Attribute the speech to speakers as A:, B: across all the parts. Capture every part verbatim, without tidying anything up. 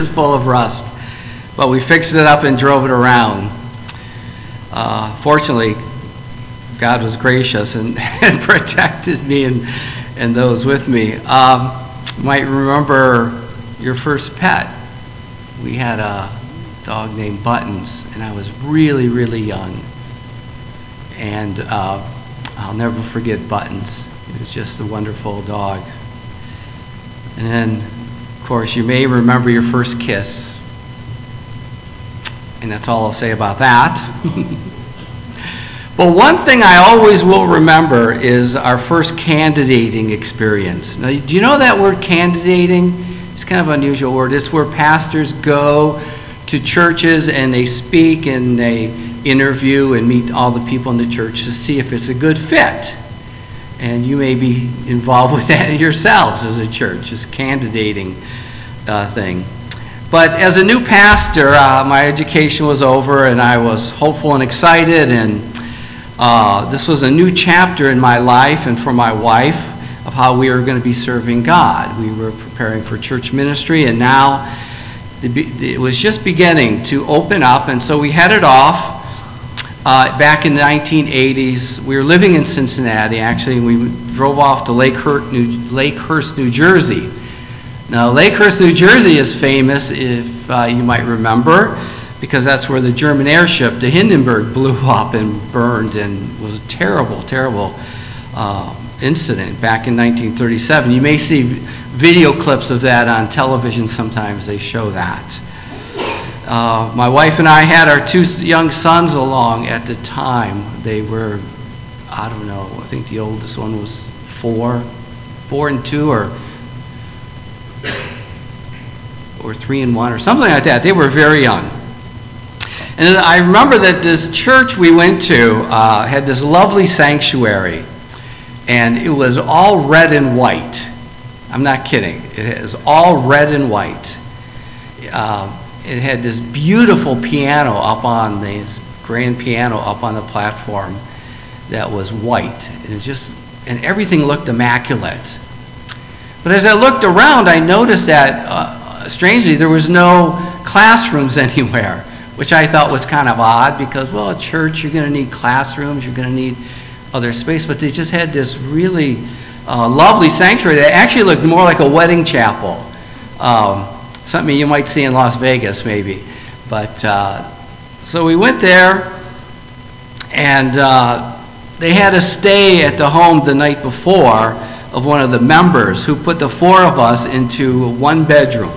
A: full of rust, but we fixed it up and drove it around. Uh, fortunately, God was gracious and, and protected me and, and those with me. Um, you might remember your first pet. We had a dog named Buttons, and I was really, really young. And uh, I'll never forget Buttons. He was just a wonderful dog. And then, of course, you may remember your first kiss. And that's all I'll say about that. But one thing I always will remember is our first candidating experience. Now, do you know that word candidating? It's kind of an unusual word. It's where pastors go to churches and they speak and they interview and meet all the people in the church to see if it's a good fit. And you may be involved with that yourselves as a church, this candidating uh, thing. But as a new pastor, uh, my education was over and I was hopeful and excited, and uh, this was a new chapter in my life and for my wife of how we were going to be serving God. We were preparing for church ministry, and now it was just beginning to open up, and so we headed off. Uh, back in the nineteen eighties, we were living in Cincinnati, actually. We drove off to Lakehurst, New, Lakehurst, New Jersey. Now, Lakehurst, New Jersey is famous, if uh, you might remember, because that's where the German airship, the Hindenburg, blew up and burned, and was a terrible, terrible uh, incident back in nineteen thirty-seven. You may see video clips of that on television sometimes. They show that. Uh, my wife and I had our two young sons along at the time. They were, I don't know, I think the oldest one was four, four and two, or or three and one, or something like that. They were very young. And I remember that this church we went to uh, had this lovely sanctuary, and it was all red and white. I'm not kidding. It was all red and white. Uh, It had this beautiful piano up on this grand piano up on the platform that was white, and it just and everything looked immaculate. But as I looked around, I noticed that uh, strangely there was no classrooms anywhere, which I thought was kind of odd because, well, at church you're going to need classrooms, you're going to need other space, but they just had this really uh, lovely sanctuary that actually looked more like a wedding chapel. Um, Something you might see in Las Vegas, maybe. But uh, so we went there, and uh, they had us stay at the home the night before of one of the members who put the four of us into one bedroom,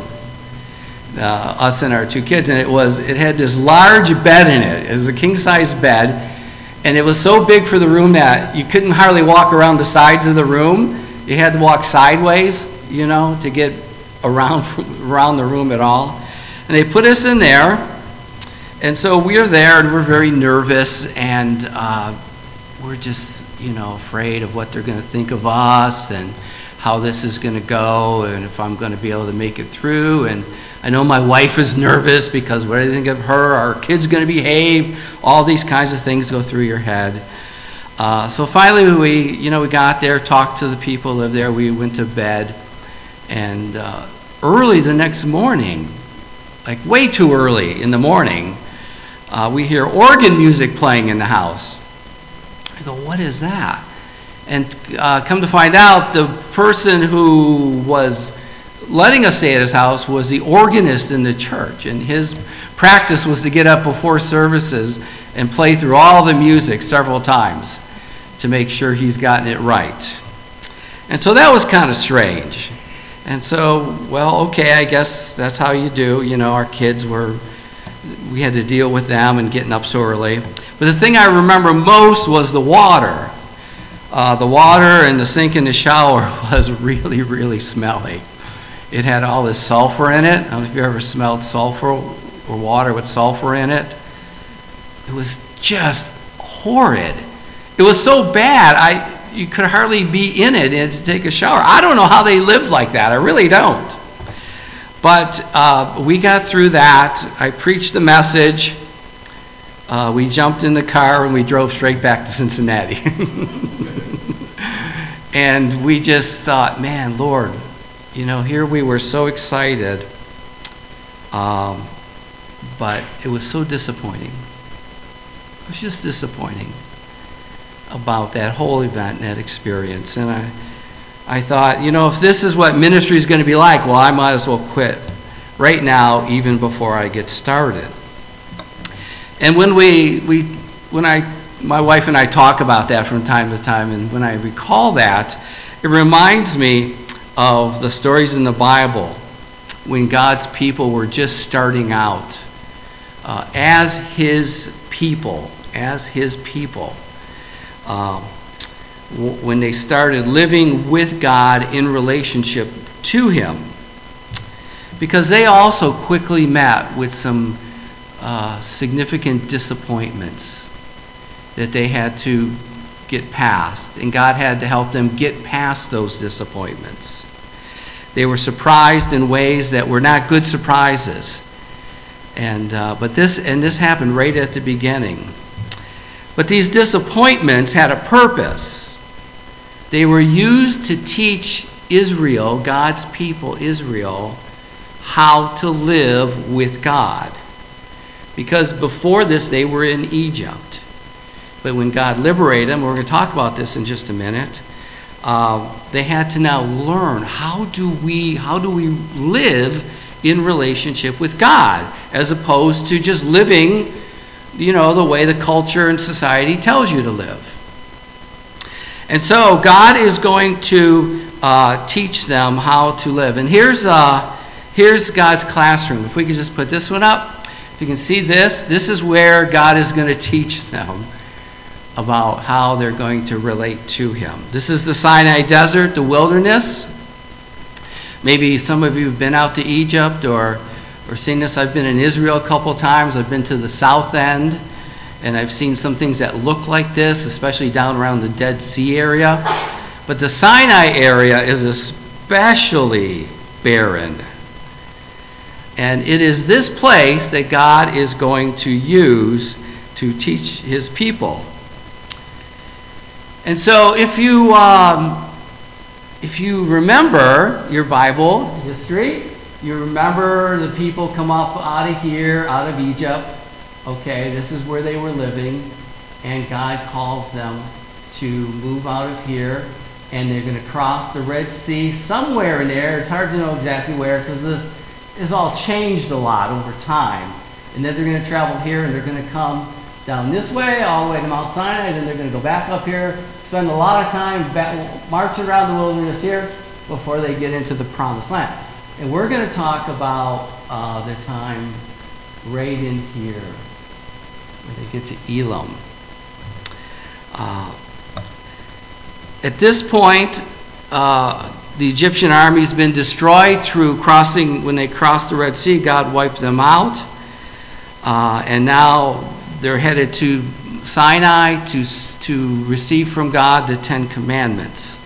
A: uh, us and our two kids. And it was it had this large bed in it. It was a king-size bed, and it was so big for the room that you couldn't hardly walk around the sides of the room. You had to walk sideways, you know, to get around around the room at all. And they put us in there, and so we're there, and we're very nervous, and uh, we're just, you know, afraid of what they're going to think of us and how this is going to go and if I'm going to be able to make it through. And I know my wife is nervous because what do they think of her? Are our kids going to behave? All these kinds of things go through your head. Uh, so finally we, you know, we got there, talked to the people who lived there, we went to bed. And uh, early the next morning, like way too early in the morning, uh, we hear organ music playing in the house. I go, what is that? And uh, come to find out, the person who was letting us stay at his house was the organist in the church. And his practice was to get up before services and play through all the music several times to make sure he's gotten it right. And so that was kind of strange. And so, well, okay, I guess that's how you do. You know, our kids were, we had to deal with them and getting up so early. But the thing I remember most was the water. Uh, the water in the sink in the shower was really, really smelly. It had all this sulfur in it. I don't know if you ever smelled sulfur or water with sulfur in it. It was just horrid. It was so bad, I... you could hardly be in it and to take a shower. I don't know how they lived like that. I really don't. But uh, we got through that. I preached the message. Uh, we jumped in the car and we drove straight back to Cincinnati. And we just thought, man, Lord, you know, here we were so excited Um, but it was so disappointing. It was just disappointing about that whole event and that experience. And I, I thought, you know, if this is what ministry is going to be like, well, I might as well quit right now, even before I get started. And when we, we when I, my wife and I talk about that from time to time, and when I recall that, it reminds me of the stories in the Bible when God's people were just starting out uh, as His people, as His people. Um, w- when they started living with God in relationship to Him. Because they also quickly met with some uh, significant disappointments that they had to get past. And God had to help them get past those disappointments. They were surprised in ways that were not good surprises. And uh, but this and this happened right at the beginning. But these disappointments had a purpose. They were used to teach Israel, God's people, Israel, how to live with God. Because before this, they were in Egypt. But when God liberated them, we're going to talk about this in just a minute, uh, they had to now learn how do we how do we live in relationship with God, as opposed to just living, you know, the way the culture and society tells you to live. And so God is going to uh, teach them how to live. And here's uh, here's God's classroom. If we could just put this one up. If you can see this, this is where God is going to teach them about how they're going to relate to Him. This is the Sinai Desert, the wilderness. Maybe some of you have been out to Egypt or, or seen this. I've been in Israel a couple times. I've been to the south end, and I've seen some things that look like this, especially down around the Dead Sea area. But the Sinai area is especially barren. And it is this place that God is going to use to teach His people. And so if you um, if you remember your Bible history, you remember the people come up out of here, out of Egypt. Okay, this is where they were living, and God calls them to move out of here, and they're going to cross the Red Sea somewhere in there. It's hard to know exactly where, because this has all changed a lot over time. And then they're going to travel here, and they're going to come down this way, all the way to Mount Sinai, then they're going to go back up here, spend a lot of time back, marching around the wilderness here before they get into the Promised Land. And we're going to talk about uh, the time right in here, where they get to Elam. Uh, at this point, uh, the Egyptian army's been destroyed through crossing. When they crossed the Red Sea, God wiped them out. Uh, and now they're headed to Sinai to, to receive from God the Ten Commandments.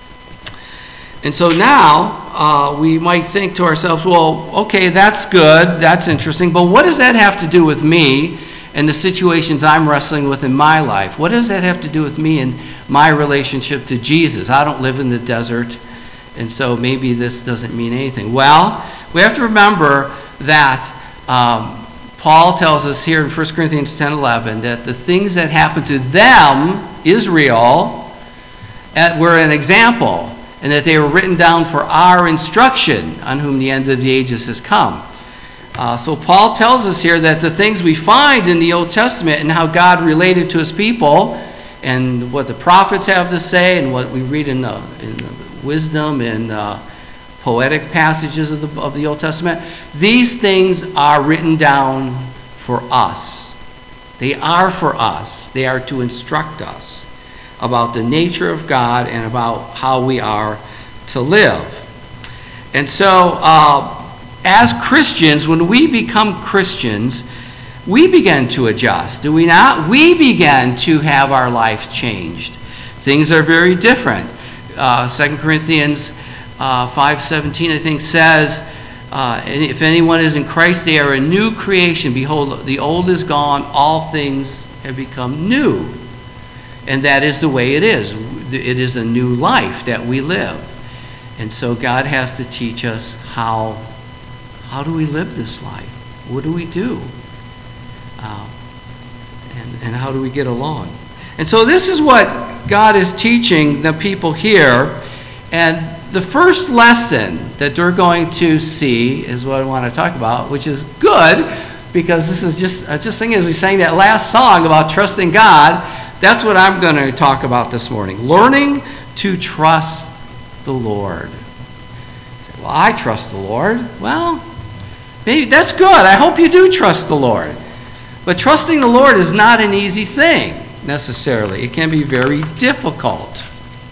A: And so now uh, we might think to ourselves, well, okay, that's good, that's interesting, but what does that have to do with me and the situations I'm wrestling with in my life? What does that have to do with me and my relationship to Jesus? I don't live in the desert, and so maybe this doesn't mean anything. Well, we have to remember that um, Paul tells us here in First Corinthians ten eleven that the things that happened to them, Israel, were an example, and that they were written down for our instruction, on whom the end of the ages has come. Uh, so Paul tells us here that the things we find in the Old Testament and how God related to His people, and what the prophets have to say, and what we read in the, in the wisdom and uh, poetic passages of the, of the Old Testament, these things are written down for us. They are for us. They are to instruct us about the nature of God and about how we are to live. And so, uh, as Christians, when we become Christians, we begin to adjust, do we not? We begin to have our life changed. Things are very different. Uh, Second Corinthians Uh, five seventeen, I think, says, uh, if anyone is in Christ, they are a new creation. Behold, the old is gone, all things have become new. And that is the way it is. It is a new life that we live. And so God has to teach us how, how do we live this life? What do we do? Uh, and, and how do we get along? And so this is what God is teaching the people here. And the first lesson that they're going to see is what I want to talk about, which is good, because this is just, I was just thinking as we sang that last song about trusting God, that's what I'm going to talk about this morning. Learning to trust the Lord. Well, I trust the Lord. Well, maybe that's good. I hope you do trust the Lord. But trusting the Lord is not an easy thing, necessarily. It can be very difficult.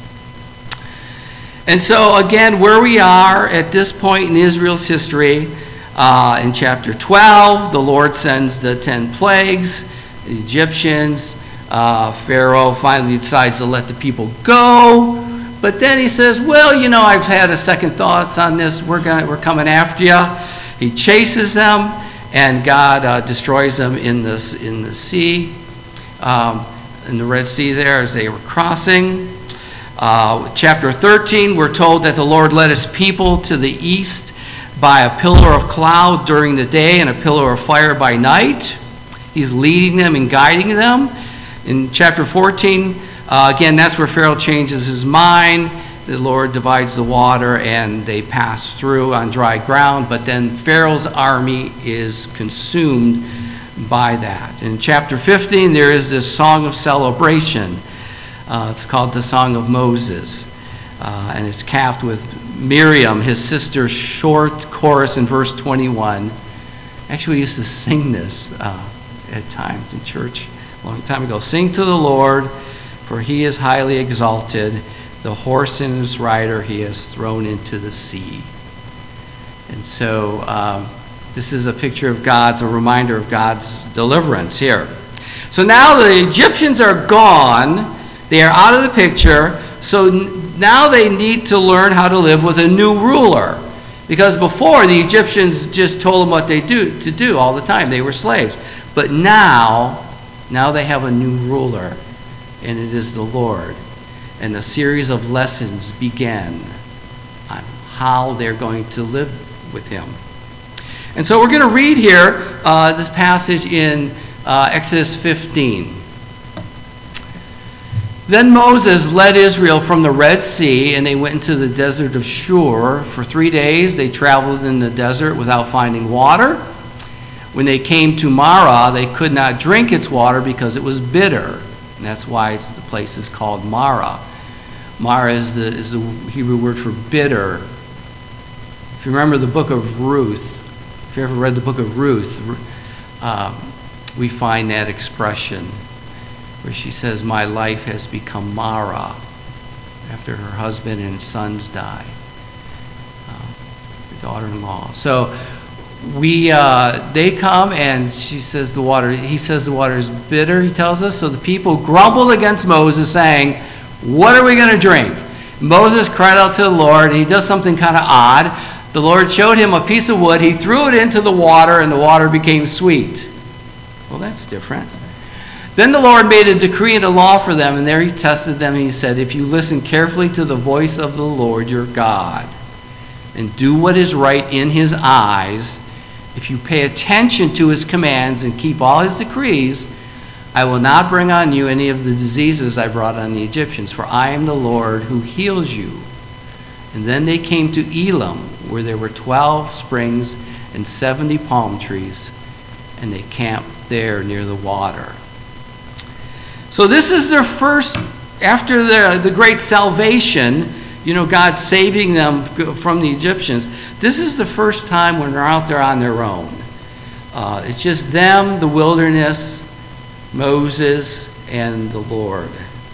A: And so, again, where we are at this point in Israel's history, uh, in chapter twelve, the Lord sends the ten plagues, the Egyptians. Uh, Pharaoh finally decides to let the people go. But then he says, well, you know, I've had a second thoughts on this. We're gonna, we're coming after you. He chases them, and God uh, destroys them in the, in the sea, um, in the Red Sea there as they were crossing. Uh, chapter thirteen, we're told that the Lord led his people to the east by a pillar of cloud during the day and a pillar of fire by night. He's leading them and guiding them. In chapter fourteen, uh, again, that's where Pharaoh changes his mind. The Lord divides the water and they pass through on dry ground, but then Pharaoh's army is consumed by that. In chapter fifteen, there is this song of celebration. Uh, it's called the Song of Moses, uh, and it's capped with Miriam, his sister's short chorus in verse twenty-one. Actually, we used to sing this uh, at times in church a long time ago. Sing to the Lord, for he is highly exalted. The horse and his rider he has thrown into the sea. And so um, this is a picture of God's, a reminder of God's deliverance here. So now the Egyptians are gone. They are out of the picture, so now they need to learn how to live with a new ruler. Because before, the Egyptians just told them what they do to do all the time. They were slaves. But now, now they have a new ruler, and it is the Lord. And a series of lessons begin on how they're going to live with him. And so we're going to read here uh, this passage in uh, Exodus fifteen. Then Moses led Israel from the Red Sea, and they went into the desert of Shur. For three days they traveled in the desert without finding water. When they came to Marah, they could not drink its water because it was bitter. And that's why it's, the place is called Marah. Marah is the, is the Hebrew word for bitter. If you remember the book of Ruth, if you ever read the book of Ruth, um, we find that expression, where she says, my life has become Marah, after her husband and sons die, uh, her daughter-in-law. So we, uh, they come and she says the water, he says the water is bitter, he tells us. So the people grumbled against Moses, saying, what are we going to drink? Moses cried out to the Lord, and he does something kind of odd. The Lord showed him a piece of wood, he threw it into the water, and the water became sweet. Well, that's different. Then the Lord made a decree and a law for them, and there he tested them, and he said, if you listen carefully to the voice of the Lord your God, and do what is right in his eyes, if you pay attention to his commands and keep all his decrees, I will not bring on you any of the diseases I brought on the Egyptians, for I am the Lord who heals you. And then they came to Elim, where there were twelve springs and seventy palm trees, and they camped there near the water. So this is their first, after the, the great salvation, you know, God saving them from the Egyptians, this is the first time when they're out there on their own. Uh, it's just them, the wilderness, Moses, and the Lord.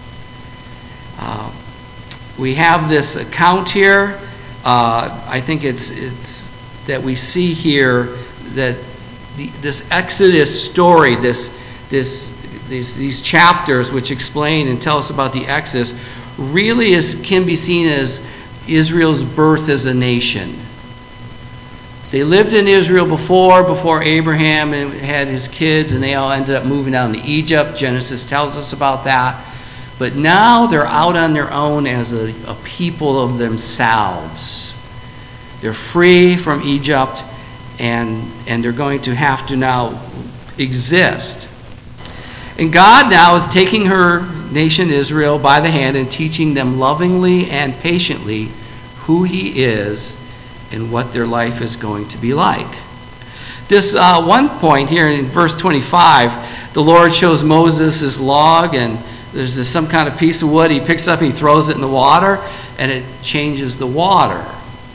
A: Uh, we have this account here. Uh, I think it's it's that we see here that the, this Exodus story, this this These, these chapters which explain and tell us about the Exodus really is, can be seen as Israel's birth as a nation. They lived in Israel before, before Abraham had his kids, and they all ended up moving down to Egypt. Genesis tells us about that. But now they're out on their own as a, a people of themselves. They're free from Egypt, and, and they're going to have to now exist. And God now is taking her nation Israel by the hand and teaching them lovingly and patiently who he is and what their life is going to be like. This uh, one point here in verse twenty-five, the Lord shows Moses his log, and there's this, some kind of piece of wood. He picks up and he throws it in the water, and it changes the water.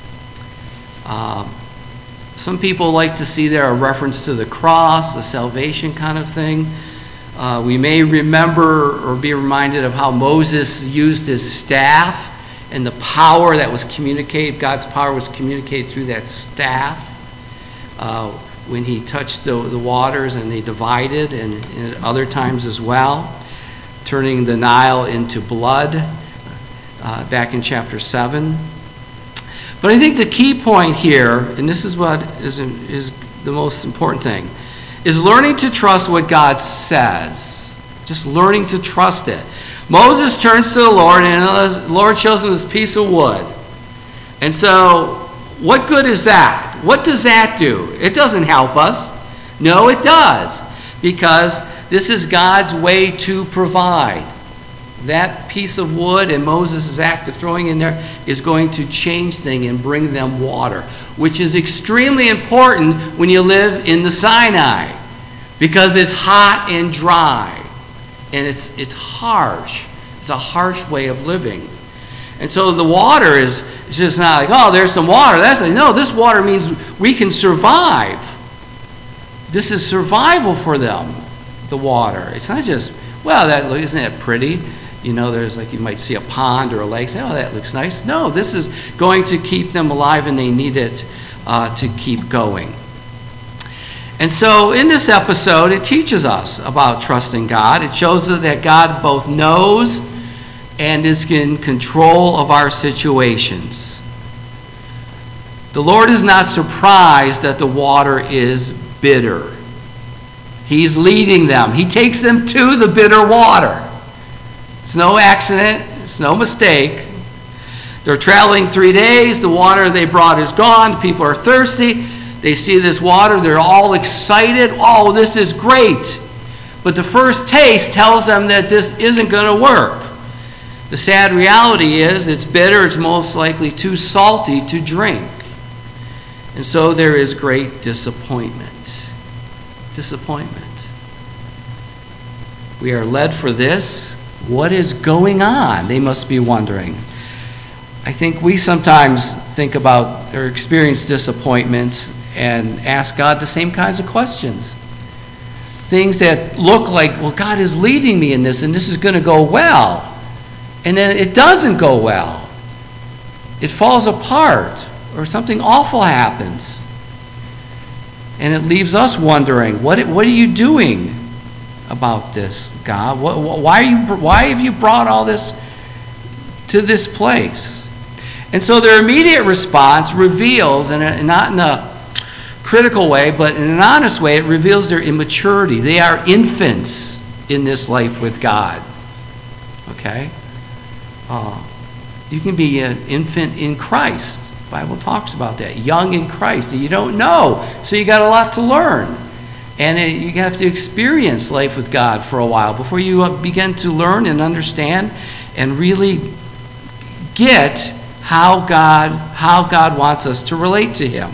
A: Um, some people like to see there a reference to the cross, a salvation kind of thing. Uh, we may remember or be reminded of how Moses used his staff and the power that was communicated, God's power was communicated through that staff uh, when he touched the, the waters and they divided, and, and at other times as well, turning the Nile into blood uh, back in chapter seven. But I think the key point here, and this is what is, is the most important thing, is learning to trust what God says. Just learning to trust it. Moses turns to the Lord, and the Lord shows him this piece of wood. And so, what good is that? What does that do? It doesn't help us. No, it does. Because this is God's way to provide. That piece of wood and Moses' act of throwing in there is going to change things and bring them water, which is extremely important when you live in the Sinai, because it's hot and dry, and it's it's harsh. It's a harsh way of living. And so the water is it's just not like, oh, there's some water. That's like, no, this water means we can survive. This is survival for them, the water. It's not just, well, that isn't it pretty? You know, there's like you might see a pond or a lake, say, oh, that looks nice. No, this is going to keep them alive, and they need it uh, to keep going. And so in this episode, it teaches us about trusting God. It shows us that God both knows and is in control of our situations. The Lord is not surprised that the water is bitter. He's leading them. He takes them to the bitter water. It's no accident. It's no mistake. They're traveling three days. The water they brought is gone. People are thirsty. They see this water. They're all excited. Oh, this is great. But the first taste tells them that this isn't going to work. The sad reality is it's bitter. It's most likely too salty to drink. And so there is great disappointment. Disappointment. We are led for this. What is going on? They must be wondering. I think we sometimes think about or experience disappointments and ask God the same kinds of questions. Things that look like, well, God is leading me in this, and this is going to go well. And then it doesn't go well. It falls apart, or something awful happens. And it leaves us wondering, what, what are you doing about this, God? What, why, are you, why have you brought all this to this place? And so their immediate response reveals, and not in a critical way, but in an honest way, it reveals their immaturity. They are infants in this life with God. Okay? Uh, you can be an infant in Christ. The Bible talks about that. Young in Christ. You don't know, so you got a lot to learn. And it, you have to experience life with God for a while before you begin to learn and understand and really get how God, how God wants us to relate to Him.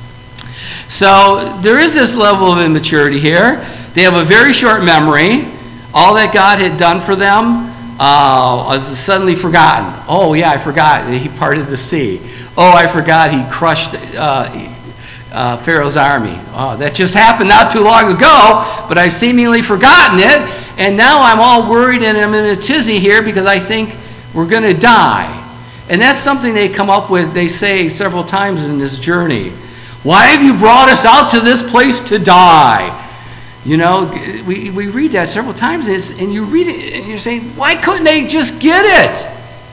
A: So there is this level of immaturity here. They have a very short memory. All that God had done for them uh, was suddenly forgotten. Oh, yeah, I forgot. He parted the sea. Oh, I forgot he crushed uh, uh, Pharaoh's army. Oh, that just happened not too long ago, but I've seemingly forgotten it. And now I'm all worried and I'm in a tizzy here because I think we're going to die. And that's something they come up with, they say several times in this journey. Why have you brought us out to this place to die? You know, we, we read that several times, and, it's, and you read it, and you're saying, why couldn't they just get it?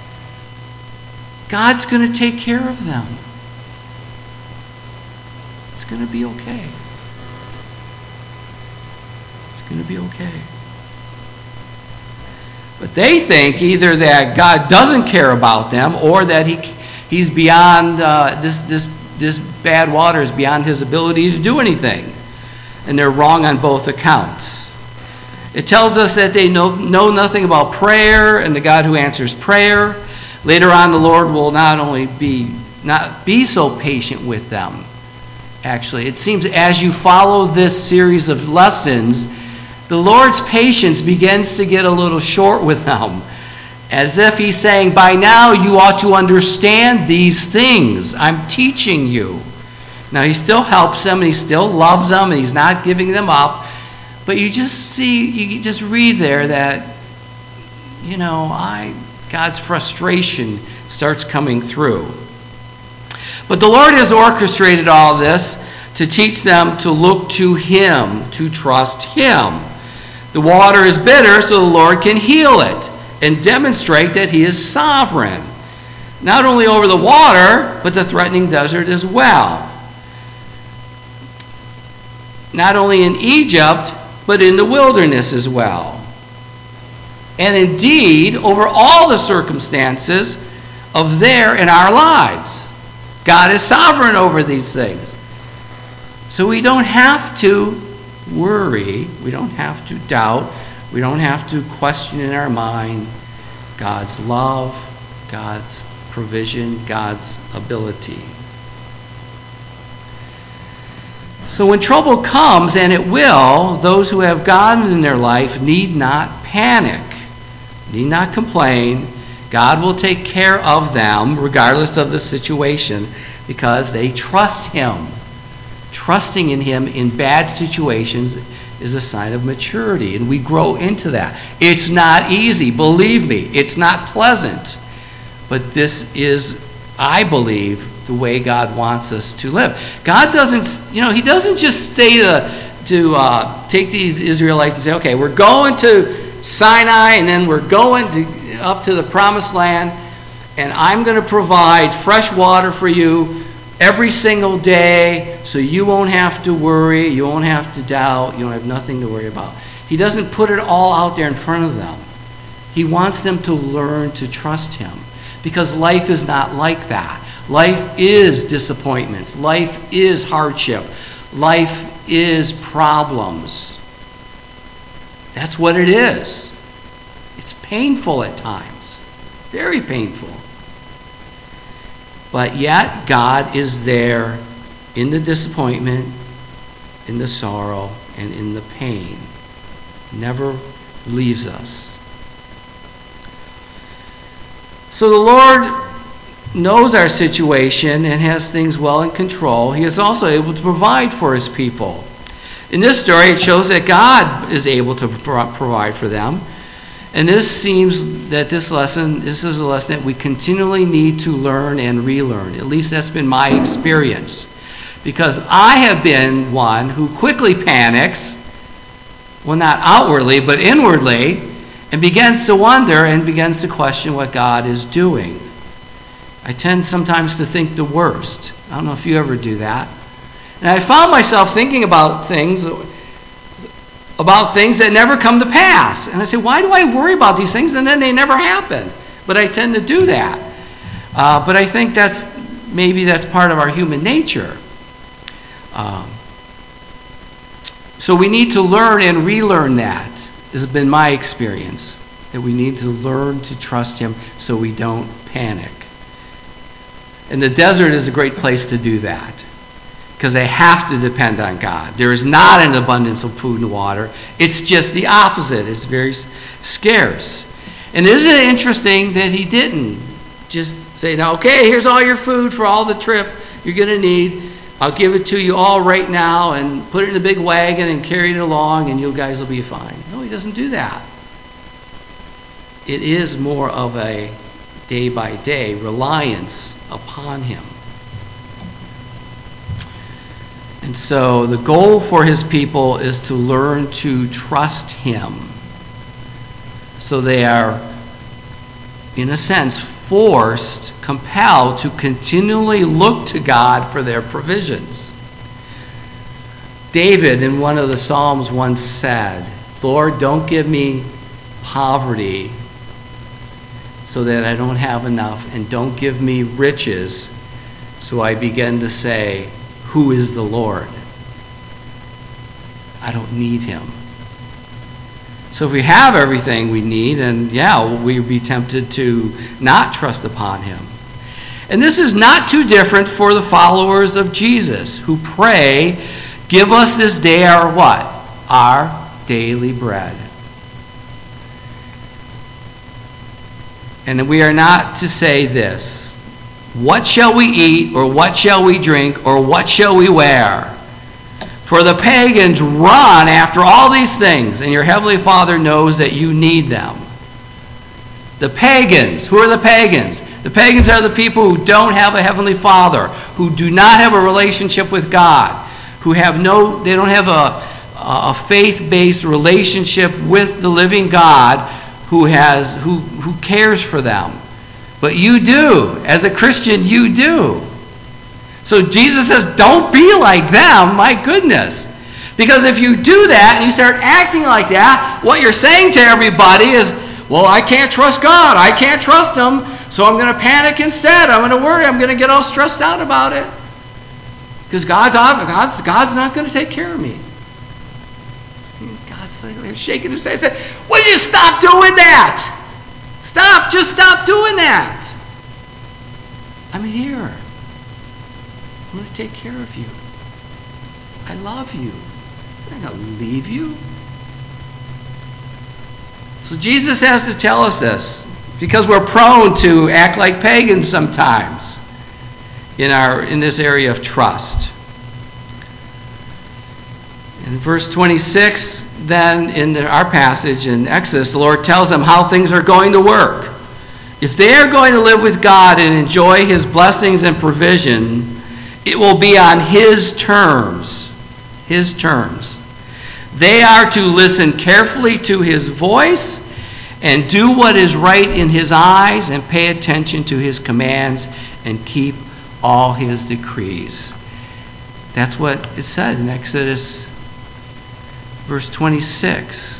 A: God's going to take care of them. It's going to be okay. It's going to be okay. But they think either that God doesn't care about them, or that he he's beyond uh, this this this bad water is beyond his ability to do anything. And they're wrong on both accounts. It tells us that they know, know nothing about prayer and the God who answers prayer. Later on, the Lord will not only be not be so patient with them. Actually, it seems as you follow this series of lessons, the Lord's patience begins to get a little short with them. As if he's saying, by now you ought to understand these things. I'm teaching you. Now, he still helps them, and he still loves them, and he's not giving them up. But you just see, you just read there that, you know, I God's frustration starts coming through. But the Lord has orchestrated all this to teach them to look to him, to trust him. The water is bitter, so the Lord can heal it and demonstrate that he is sovereign, not only over the water, but the threatening desert as well. Not only in Egypt, but in the wilderness as well. And indeed, over all the circumstances of there in our lives. God is sovereign over these things. So we don't have to worry. We don't have to doubt. We don't have to question in our mind God's love, God's provision, God's ability. So when trouble comes, and it will, those who have God in their life need not panic, need not complain. God will take care of them regardless of the situation because they trust him. Trusting in him in bad situations is a sign of maturity, and we grow into that. It's not easy, believe me. It's not pleasant. But this is, I believe, the way God wants us to live. God doesn't, you know, he doesn't just say to, to uh, take these Israelites and say, okay, we're going to Sinai, and then we're going to, up to the promised land, and I'm going to provide fresh water for you every single day, so you won't have to worry, you won't have to doubt, you don't have nothing to worry about. He doesn't put it all out there in front of them. He wants them to learn to trust him, because life is not like that. Life is disappointments. Life is hardship. Life is problems. That's what it is. It's painful at times, very painful. But yet, God is there in the disappointment, in the sorrow, and in the pain. Never leaves us. So the Lord knows our situation and has things well in control. He is also able to provide for his people. In this story, it shows that God is able to provide for them. And this seems that this lesson, this is a lesson that we continually need to learn and relearn. At least that's been my experience. Because I have been one who quickly panics, well, not outwardly, but inwardly, and begins to wonder and begins to question what God is doing. I tend sometimes to think the worst. I don't know if you ever do that. And I found myself thinking about things about things that never come to pass. And I say, why do I worry about these things? And then they never happen. But I tend to do that. Uh, but I think that's, maybe that's part of our human nature. Um, so we need to learn and relearn that. This has been my experience. That we need to learn to trust him so we don't panic. And the desert is a great place to do that. Because they have to depend on God. There is not an abundance of food and water. It's just the opposite. It's very scarce. And isn't it interesting that he didn't just say, now, okay, here's all your food for all the trip you're going to need. I'll give it to you all right now and put it in a big wagon and carry it along and you guys will be fine. No, he doesn't do that. It is more of a day-by-day reliance upon him. And so the goal for his people is to learn to trust him. So they are, in a sense, forced, compelled to continually look to God for their provisions. David, in one of the Psalms, once said, Lord, don't give me poverty so that I don't have enough, and don't give me riches So I began to say, who is the Lord? I don't need him. So if we have everything we need, then yeah, we'd be tempted to not trust upon him. And this is not too different for the followers of Jesus who pray, give us this day our what? Our daily bread. And we are not to say this, what shall we eat, or what shall we drink, or what shall we wear? For the pagans run after all these things, and your heavenly Father knows that you need them. The pagans, who are the pagans? The pagans are the people who don't have a heavenly Father, who do not have a relationship with God, who have no, they don't have a, a faith-based relationship with the living God who has, who, who cares for them. But you do. As a Christian, you do. So Jesus says, don't be like them, my goodness. Because if you do that and you start acting like that, what you're saying to everybody is, well, I can't trust God. I can't trust him, so I'm going to panic instead. I'm going to worry. I'm going to get all stressed out about it. Because God's, God's, God's not going to take care of me. God's like, shaking his head and saying, will you stop doing that? Stop. Just stop doing that. I'm here. I'm going to take care of you. I love you. I'm not going to leave you. So Jesus has to tell us this because we're prone to act like pagans sometimes in our in this area of trust. In verse twenty-six, then in our passage in Exodus, the Lord tells them how things are going to work. If they are going to live with God and enjoy his blessings and provision, it will be on his terms. His terms. They are to listen carefully to his voice and do what is right in his eyes and pay attention to his commands and keep all his decrees. That's what it said in Exodus verse twenty-six.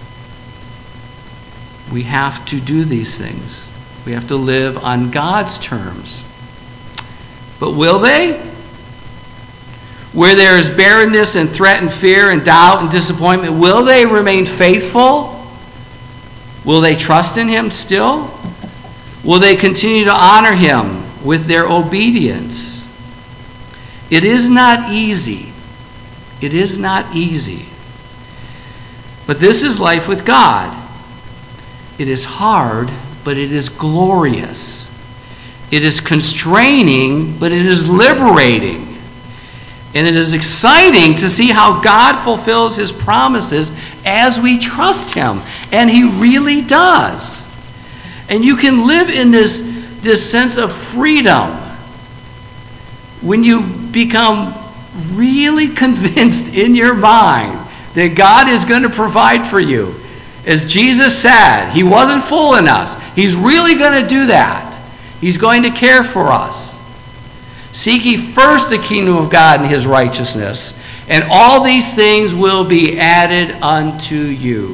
A: We have to do these things. We have to live on God's terms. But will they? Where there is barrenness and threat and fear and doubt and disappointment, will they remain faithful? Will they trust in him still? Will they continue to honor him with their obedience? It is not easy. It is not easy. But this is life with God. It is hard, but it is glorious. It is constraining, but it is liberating. And it is exciting to see how God fulfills his promises as we trust him. And he really does. And you can live in this, this sense of freedom when you become really convinced in your mind that God is going to provide for you. As Jesus said, he wasn't fooling us. He's really going to do that. He's going to care for us. Seek ye first the kingdom of God and his righteousness, and all these things will be added unto you.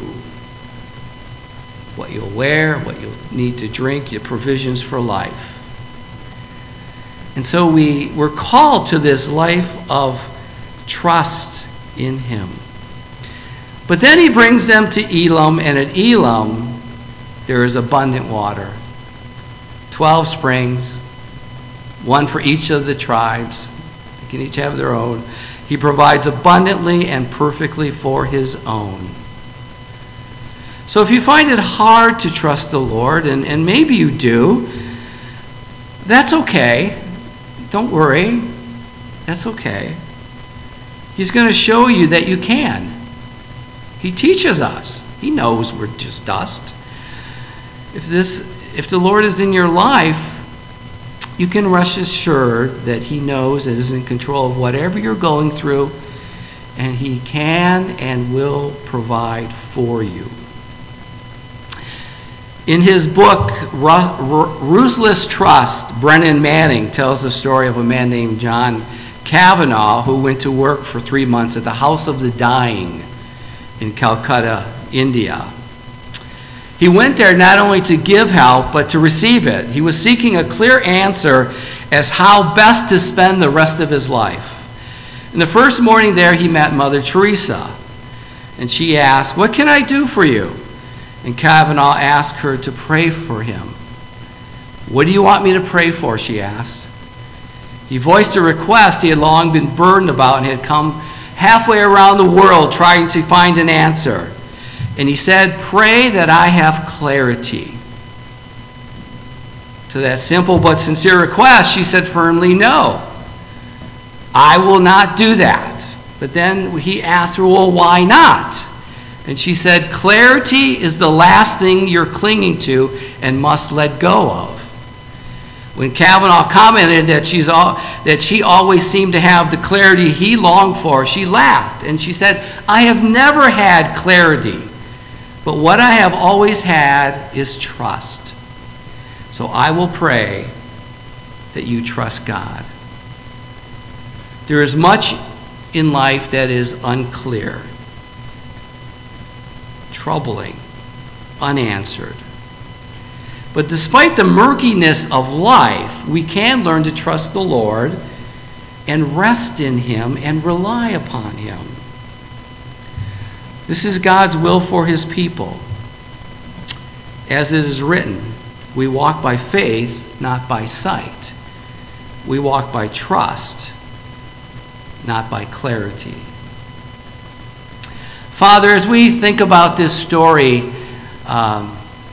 A: What you'll wear, what you'll need to drink, your provisions for life. And so we, we're called to this life of trust in him. But then he brings them to Elim, and at Elim there is abundant water. Twelve springs, one for each of the tribes. They can each have their own. He provides abundantly and perfectly for his own. So if you find it hard to trust the Lord, and, and maybe you do, that's okay. Don't worry. That's okay. He's going to show you that you can. He teaches us. He knows we're just dust. If this, if the Lord is in your life, you can rest assured that he knows and is in control of whatever you're going through, and he can and will provide for you. In his book, Ruthless Trust, Brennan Manning tells the story of a man named John Kavanaugh who went to work for three months at the House of the Dying in Calcutta, India. He went there not only to give help, but to receive it. He was seeking a clear answer as how best to spend the rest of his life. And the first morning there, he met Mother Teresa. And she asked, "What can I do for you?" And Kavanaugh asked her to pray for him. "What do you want me to pray for?" she asked. He voiced a request he had long been burdened about and had come halfway around the world trying to find an answer. And he said, "Pray that I have clarity." To that simple but sincere request, she said firmly, "No, I will not do that." But then he asked her, "Well, why not?" And she said, "Clarity is the last thing you're clinging to and must let go of." When Kavanaugh commented that, she's all, that she always seemed to have the clarity he longed for, she laughed and she said, "I have never had clarity, but what I have always had is trust. So I will pray that you trust God." There is much in life that is unclear, troubling, unanswered. But despite the murkiness of life, we can learn to trust the Lord and rest in him and rely upon him. This is God's will for his people. As it is written, we walk by faith, not by sight. We walk by trust, not by clarity. Father, as we think about this story, um,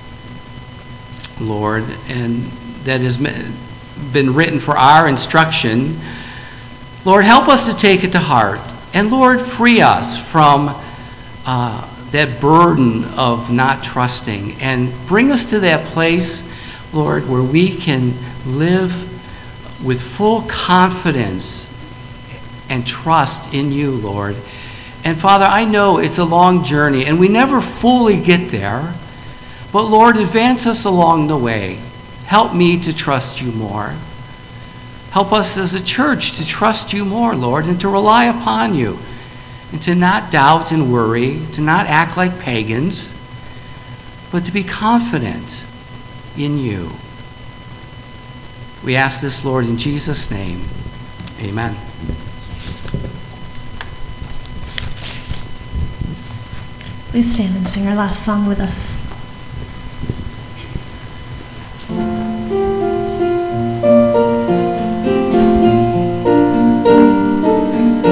A: Lord, and that has been written for our instruction, Lord, help us to take it to heart. And Lord, free us from uh, that burden of not trusting and bring us to that place, Lord, where we can live with full confidence and trust in you, Lord. And Father, I know it's a long journey and we never fully get there, but Lord, advance us along the way. Help me to trust you more. Help us as a church to trust you more, Lord, and to rely upon you, and to not doubt and worry, to not act like pagans, but to be confident in you. We ask this, Lord, in Jesus' name. Amen.
B: Please stand and sing our last song with us.